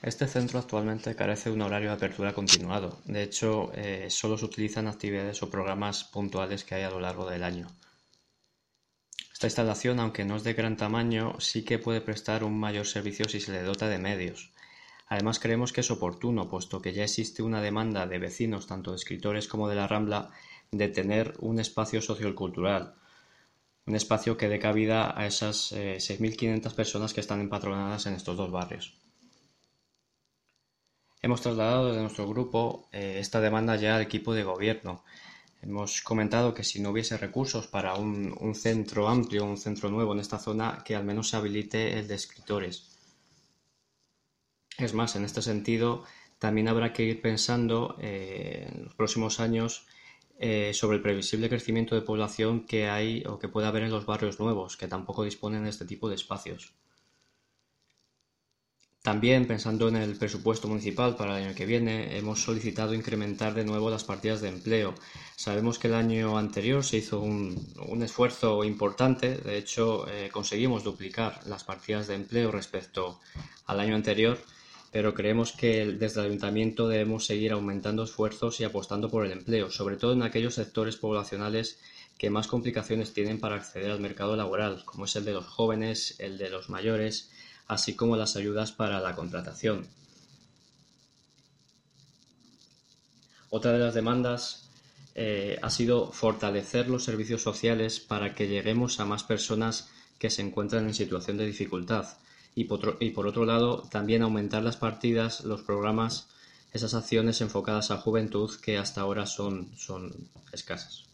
Este centro actualmente carece de un horario de apertura continuado. De hecho, solo se utilizan actividades o programas puntuales que hay a lo largo del año. Esta instalación, aunque no es de gran tamaño, sí que puede prestar un mayor servicio si se le dota de medios. Además, creemos que es oportuno, puesto que ya existe una demanda de vecinos, tanto de escritores como de la Rambla, de tener un espacio sociocultural, un espacio que dé cabida a esas 6.500 personas que están empadronadas en estos dos barrios. Hemos trasladado desde nuestro grupo esta demanda ya al equipo de gobierno. Hemos comentado que si no hubiese recursos para un centro amplio, un centro nuevo en esta zona, que al menos se habilite el de escritores. Es más, en este sentido, también habrá que ir pensando en los próximos años sobre el previsible crecimiento de población que hay o que puede haber en los barrios nuevos, que tampoco disponen de este tipo de espacios. También, pensando en el presupuesto municipal para el año que viene, hemos solicitado incrementar de nuevo las partidas de empleo. Sabemos que el año anterior se hizo un esfuerzo importante, de hecho conseguimos duplicar las partidas de empleo respecto al año anterior, pero creemos que desde el ayuntamiento debemos seguir aumentando esfuerzos y apostando por el empleo, sobre todo en aquellos sectores poblacionales que más complicaciones tienen para acceder al mercado laboral, como es el de los jóvenes, el de los mayores, así como las ayudas para la contratación. Otra de las demandas ha sido fortalecer los servicios sociales para que lleguemos a más personas que se encuentran en situación de dificultad y por otro lado también aumentar las partidas, los programas, esas acciones enfocadas a juventud que hasta ahora son escasas.